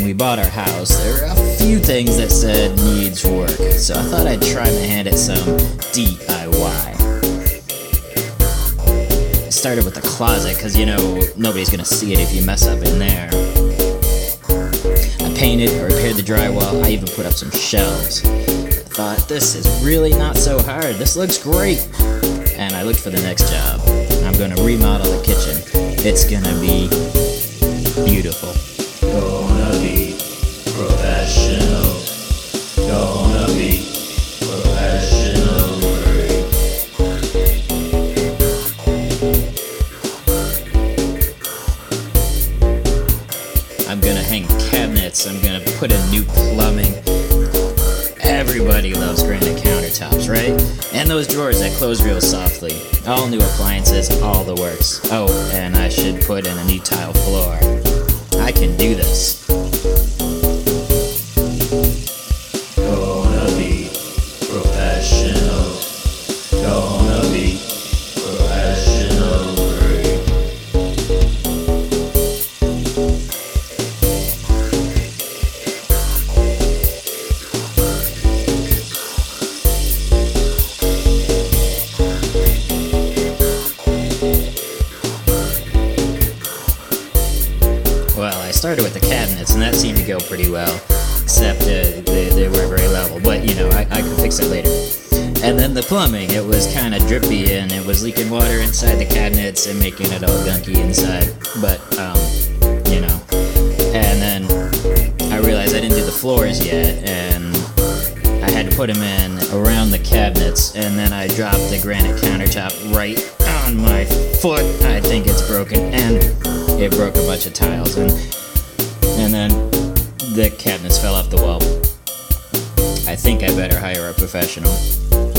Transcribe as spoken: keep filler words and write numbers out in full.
when we bought our house, there were a few things that said needs work, so I thought I'd try my hand at some D I Y. I started with the closet, because you know, nobody's gonna see it if you mess up in there. I painted, I repaired the drywall, I even put up some shelves. I thought, this is really not so hard, this looks great. And I looked for the next job. I'm gonna remodel the kitchen. It's gonna be beautiful. Gonna be professional. Gonna be professional. I'm gonna hang cabinets. I'm gonna put in new plumbing. Everybody loves granite countertops, right? And those drawers that close real softly. All new appliances, all the works. Oh, and I should put in a new tile floor. I can do this. Gonna be professional. Gonna be professional. Well, I started with the cabinets, and that seemed to go pretty well, except uh, they, they were very level, but you know, I, I could fix it later. And then the plumbing, it was kind of drippy, and it was leaking water inside the cabinets and making it all gunky inside, but, um, you know. And then I realized I didn't do the floors yet, and I had to put them in around the cabinets, and then I dropped the granite countertop right on my foot. I think it's broken, and it broke a bunch of tiles, and and then the cabinets fell off the wall. I think I better hire a professional.